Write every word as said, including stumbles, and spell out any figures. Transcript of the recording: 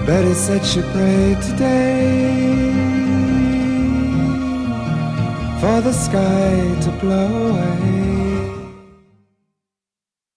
Betty said she prayed today for the sky to blow away.